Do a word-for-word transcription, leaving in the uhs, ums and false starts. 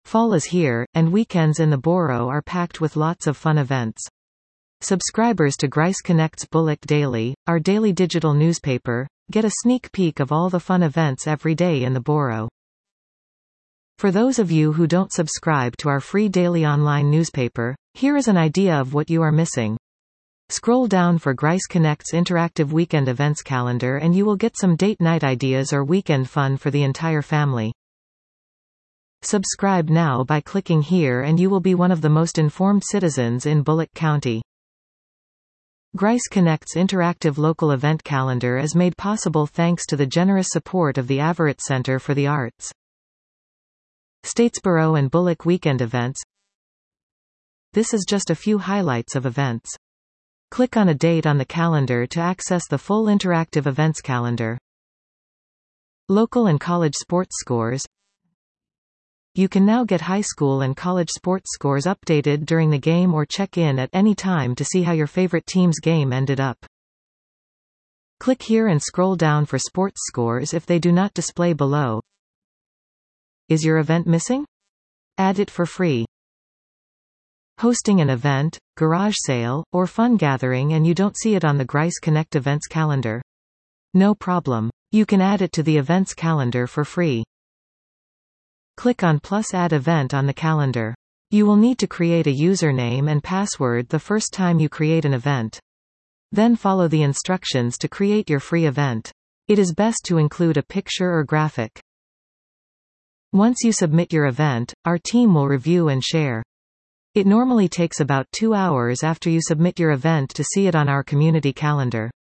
Fall is here, and weekends in the borough are packed with lots of fun events. Subscribers to Grice Connect's Bullock Daily, our daily digital newspaper, get a sneak peek of all the fun events every day in the borough. For those of you who don't subscribe to our free daily online newspaper, here is an idea of what you are missing. Scroll down for Grice Connect's interactive weekend events calendar and you will get some date night ideas or weekend fun for the entire family. Subscribe now by clicking here and you will be one of the most informed citizens in Bullock County. Grice Connect's interactive local event calendar is made possible thanks to the generous support of the Averitt Center for the Arts. Statesboro and Bullock weekend events. This is just a few highlights of events. Click on a date on the calendar to access the full interactive events calendar. Local and college sports scores. You can now get high school and college sports scores updated during the game or check in at any time to see how your favorite team's game ended up. Click here and scroll down for sports scores if they do not display below. Is your event missing? Add it for free. Hosting an event, garage sale, or fun gathering and you don't see it on the Grice Connect events calendar? No problem. You can add it to the events calendar for free. Click on plus add event on the calendar. You will need to create a username and password the first time you create an event. Then follow the instructions to create your free event. It is best to include a picture or graphic. Once you submit your event, our team will review and share. It normally takes about two hours after you submit your event to see it on our community calendar.